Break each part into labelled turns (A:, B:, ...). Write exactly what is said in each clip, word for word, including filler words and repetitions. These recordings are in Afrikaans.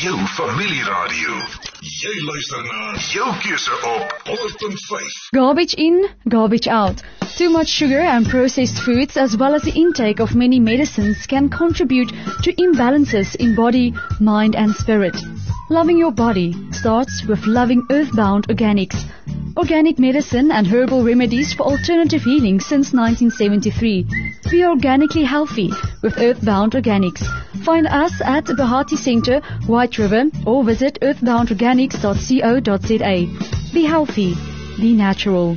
A: jou familieradio. Jy luister na jou keuse op honderd punt vyf.
B: Garbage in, garbage out. Too much sugar and processed foods, as well as the intake of many medicines, can contribute to imbalances in body, mind and spirit. Loving your body starts with loving Earthbound Organics. Organic medicine and herbal remedies for alternative healing since nineteen seventy-three. Be organically healthy with Earthbound Organics. Find us at Bahati Center, White River, or visit earthbound organics dot co dot za. Be healthy. Be natural.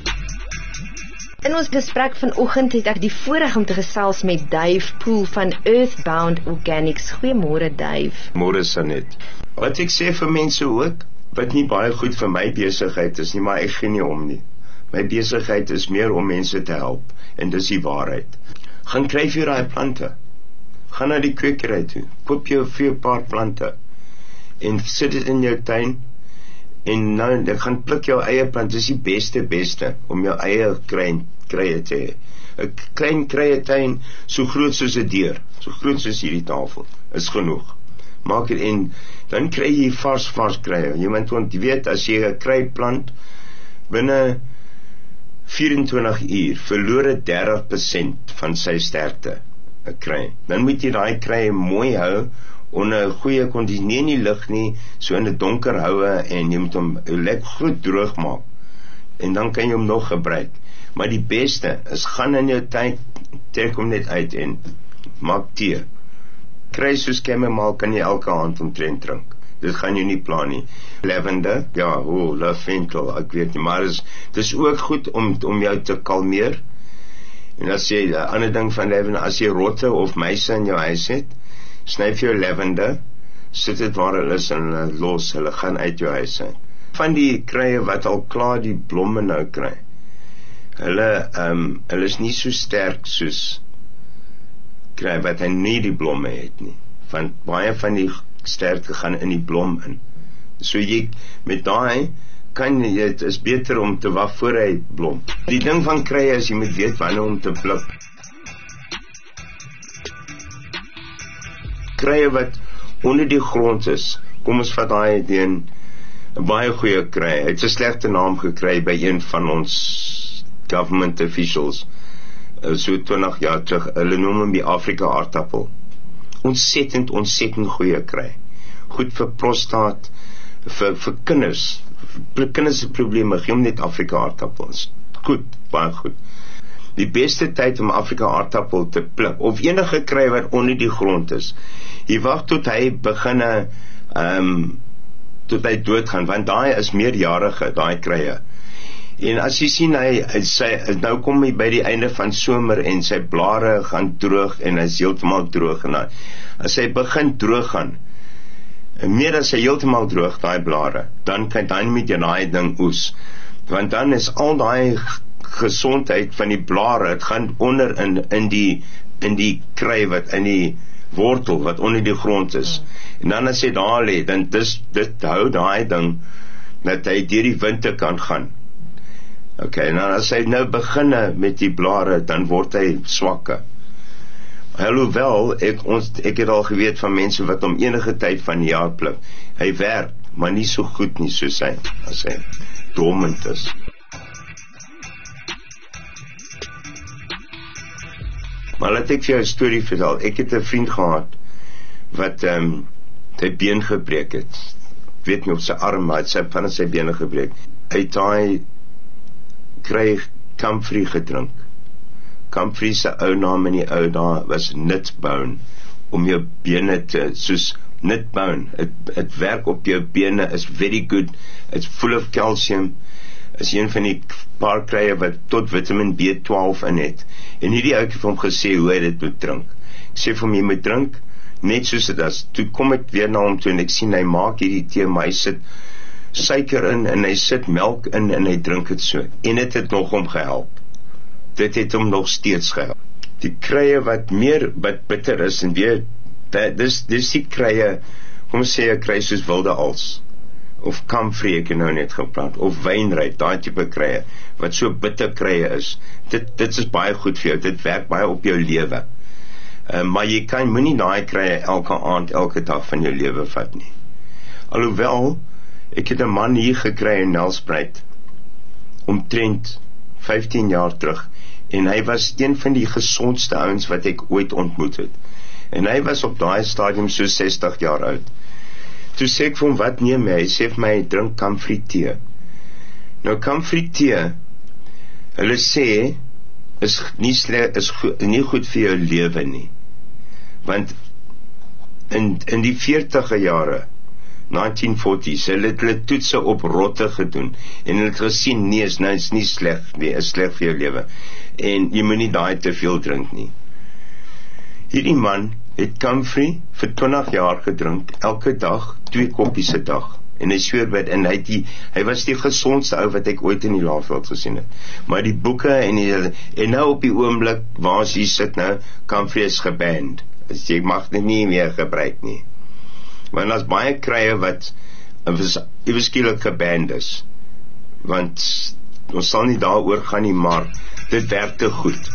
C: In ons gesprek vanoggend het ek die voorreg om te gesels met Dave Poole van Earthbound Organics. Goeiemôre Dave.
D: Môre Sanet. Wat ek sê vir mense ook, wat nie baie goed vir my besigheid is nie, maar ek gee nie om nie. My besigheid is meer om mense te help, en dis die waarheid. Gaan kry vir daai plante. Gaan na die kwekery toe, koop jou vir 'n paar plante en sit dit in jou tuin. En nou, ek gaan pluk jou eie plant. Dis die beste beste om jou eie klein krye te hê. 'n Klein krye tuin so groot soos 'n deur, so groot soos hierdie tafel, is genoeg. Maak dit en dan kry jy vars vars krye. Jy moet want jy weet as jy 'n kry plant binne vyf-en-twintig uur verloor dit dertig persent van sy sterkte, 'n kry. Dan moet jy daai krye mooi hou onder 'n goeie kondisie, nie in die lig nie, so in 'n donker houe, en jy moet hom lekker goed droog maak. En dan kan jy hom nog gebruik. Maar die beste is gaan in jou tuin, trek hom net uit en maak tee. Kry soos chamomile kan jy elke aand omtrent drink. Dit gaan jy nie pla nie. Lavender, ja, o, oh, lavendel, ek weet nie, maar is, dit is ook goed om, om jou te kalmeer. En as jy, 'n ander ding van lavender, as jy rotte of muise in jou huis het, snyf jou lavender, sit dit waar hulle is en hulle los, hulle gaan uit jou huis uit. Van die krye wat al klaar die blomme nou kry, hulle, um, hulle is nie so sterk soos kry wat hy nie die blomme het nie. Van baie van die sterkte gaan in die blom in. So jy, met daai, kan jy, het is beter om te wag voor hy blom. Die ding van krye is, jy moet weet wanneer om te pluk. Krye wat onder die grond is, kom ons vat daai een, 'n baie goeie kry. Hy het 'n slegte naam gekry by een van ons government officials, so twintig jaar terug. Hulle noem hom die Afrika aardappel. Ontsettend, ontsettend goeie kry. Goed vir prostaat, vir, vir kinders, vir kinders se probleme, gee hom net Afrika aardappels. Goed, baie goed. Die beste tyd om Afrika aardappel te pluk, of enige kry wat onder die grond is, jy wag tot hy beginne, um, tot hy doodgaan, want daai is meerjarige, daai krye. En as jy sien, hy, hy sy, nou kom hy by die einde van somer, en sy blare gaan droog, en hy is heeltemal droog, en dan, as hy begin droog gaan, meer as hy heeltemal droog, daai blare, dan kan dan met jy daai ding oes, want dan is al daai gesondheid van die blare, het gaan onder in, in die, in die kry wat, in die wortel wat onder die grond is. Mm. En dan as hy daar lê, dan dis, dit hou daai ding, dat hy deur die winter kan gaan. Ok, en dan as hy nou beginne met die blare, dan word hy swakker. Alhoewel, ek, ons, ek het al geweet van mense wat om enige tyd van die jaar pluk. Hy werk, maar nie so goed nie soos hy, as hy dormend is. Maar laat ek vir jou 'n storie vertel. Ek het 'n vriend gehad wat um, sy been gebreek het. Ek weet nie of sy arm, maar sy van sy bene gebreek. Hy het daai kry Comfrey gedrink. Comfrey se ou naam in die ou dae was Knitbone, om jou bene te, soos Knitbone, het werk op jou bene, is very good, it's full of calcium, is een van die paar krye wat tot vitamin B twaalf in het. En hierdie ou het vir hom gesê hoe hy dit moet drink. Ek sê vir hom, jy moet drink net soos dit is. Toe kom ek weer na hom toe en ek sien hy maak hierdie tee, maar hy sit suiker in en hy sit melk in en hy drink dit so. En dit het nog hom gehelp. Dit het hom nog steeds gehelp. Die krye wat meer wat bitter is en weer, dis, dis die krye, kom ons sê 'n kry soos wilde als, of Comfrey ek nou net geplant, of wynryp, daai tipe krye, wat so bitter krye is, dit, dit is baie goed vir jou, dit werk baie op jou lewe, uh, maar jy kan, moenie daai krye elke aand, elke dag van jou lewe vat nie, Alhoewel, ek het 'n man hier gekry in Nelspruit, omtrent vyftien jaar terug, en hy was een van die gesondste ouens wat ek ooit ontmoet het. En hy was op daai stadium so sestig jaar oud. Toe sê ek vir hom, wat neem hy? Hy sê vir my, drink kamfrie tee. Nou kamfrie tee, hulle sê, is nie, sle, is go, nie goed vir jou lewe nie. Want in, in die veertiger jare, negentien forties, hulle het hulle toetse op rotte gedoen, en hulle het gesien, nee, is, nou is nie sleg nie, is sleg vir jou lewe, en jy moet nie daai te veel drink nie. Hierdie man het kamfrie vir twintig jaar gedrink, elke dag, twee koppies 'n dag, en hy sweer by, en hy, die, hy was die gezondste ou wat ek ooit in die Laagveld gesien het, maar die boeke, en, die, en nou op die oomblik, waar as jy sit nou, kamfrie is geband, dus jy mag dit nie meer gebruik nie, want as baie krye wat ewe skielik geband is, want ons sal nie daaroor gaan nie, maar dit werk te goed.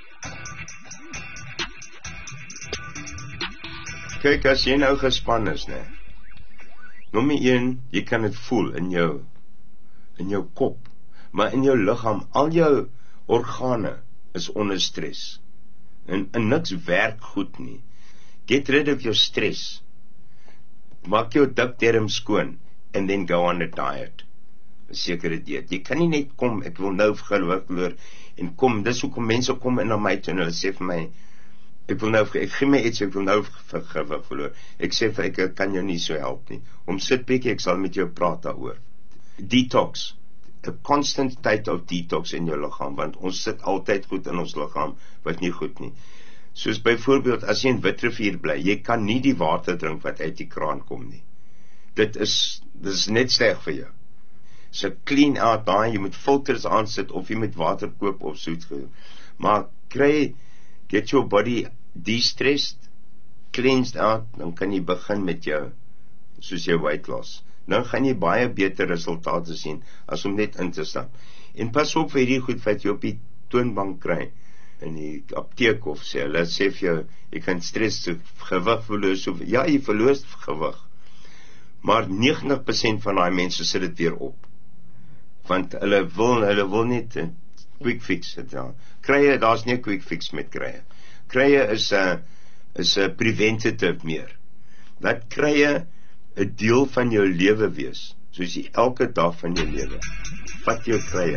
D: Kyk, as jy nou gespan is, ne, nommer een, jy kan het voel in jou, in jou kop, maar in jou liggaam, al jou organe is onder stres, en, en niks werk goed nie. Get rid of your stress. Maak jou dikdarm skoon, and then go on a diet. 'n Sekere dieet. Jy kan nie net kom, ek wil nou gewig verloor, en kom, dis hoekom mense kom in na my toe, en hulle sê vir my, ek wil nou, ek gee my iets, ek wil nou gewig verloor. Ek sê vir ek, ek kan jou nie so help nie. Om sit bietjie, ek sal met jou praat daaroor. Detox. 'n Constant tyd of detox in jou liggaam, want ons sit altyd goed in ons liggaam, wat nie goed nie. Soos byvoorbeeld, as jy in Witrivier bly, jy kan nie die water drink wat uit die kraan kom nie. Dit is, dit is net sleg vir jou. So clean out daai, jy moet filters aansit, of jy moet water koop of soet gedoen. Maar kry, get your body de-stressed, cleansed out, dan kan jy begin met jou, soos jou weight loss. Dan gaan jy baie beter resultate sien, as om net in te stap. En pas op vir die goed wat jy op die toonbank kry, in die apteek of sê, hulle sê vir jou, jy kan stres, gewig verloor, so, ja, jy verloor gewig, maar negentig persent van die mense sit dit weer op, want hulle wil, hulle wil net uh, quick fix het, ja. Krye, daar is nie quick fix met krye. Krye is 'n uh, is 'n uh, preventative meer. Laat krye 'n deel van jou lewe wees, soos jy elke dag van jou lewe. Vat jou krye.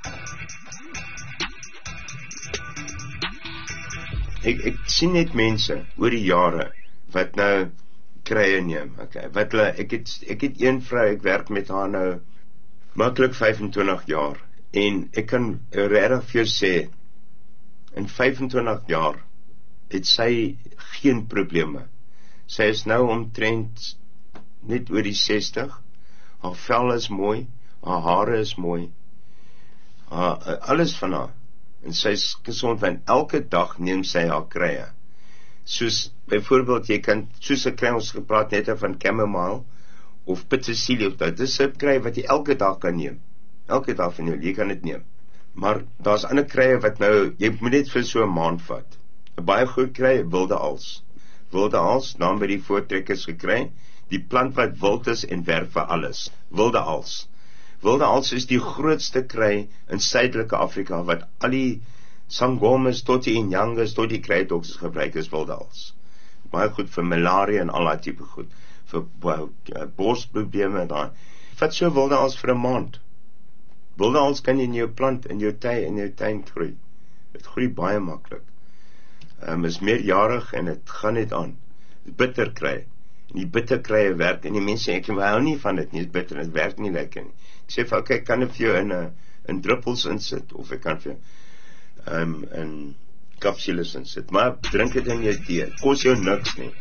D: Ek, ek sien net mense oor die jare wat nou krye neem, okay, wat hulle, ek het, ek het een vrou, ek werk met haar nou maklik vyfentwintig jaar, en ek kan regtig vir jou sê, in vyfentwintig jaar het sy geen probleme. Sy is nou omtrent net oor die sestig, haar vel is mooi, haar hare is mooi, haar, alles van haar, en sy is gesond, want elke dag neem sy haar krye. Soos, byvoorbeeld, jy kan, soos ek kry, ons gepraat net van chamomile, of petersilie, of dit is 'n krye wat jy elke dag kan neem, elke dag van jou, jy kan dit neem, maar daar is ander krye wat nou, jy moet net vir so 'n maand vat. 'n Baie goeie krye, wilde als, wilde als, naam by die voortrekkers gekry, die plant wat wild is en werk vir alles, wilde als. Wilde als is die grootste kry in suidelike Afrika, wat al die sangomas tot die inyangas, tot die kruiddokters gebruik is wilde als. Baie goed vir malaria en al die type goed, vir uh, borstprobleme daar. Vat so wilde als vir 'n maand. Wilde als kan jy in jou plant, in jou tuin, in jou tuin groei. Het groei baie maklik. Um, is meerjarig en het gaan net aan. Bitter kry. En die bitter krye werk, en die mense, ek hou nie van dit nie, is bitter, het werk nie lekker nie. Ek sê vir, ok, ek kan dit vir jou in, a, in druppels insit, of ek kan vir jou um, in kapsules insit, maar drink dit in jou tee, kos jou niks nie.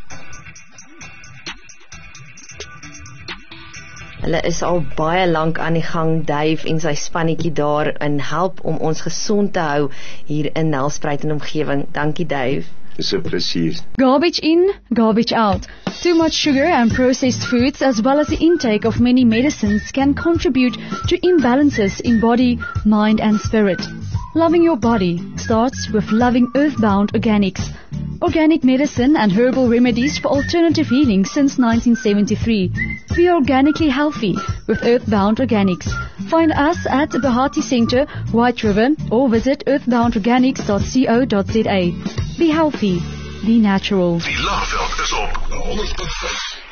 C: Hulle is al baie lank aan die gang, Dave en sy spannetjie daar, en help om ons gesond te hou hier in Nelspruit en omgewing. Dankie, Dave.
D: Dis 'n plesier.
B: Garbage in, garbage out. Too much sugar and processed foods, as well as the intake of many medicines, can contribute to imbalances in body, mind and spirit. Loving your body starts with loving Earthbound Organics. Organic medicine and herbal remedies for alternative healing since nineteen seventy-three. Be organically healthy with Earthbound Organics. Find us at Bahati Center, White River, or visit earthbound organics dot co dot za. Be healthy. Be natural.
A: Die Laagveld is op honderd punt vyf.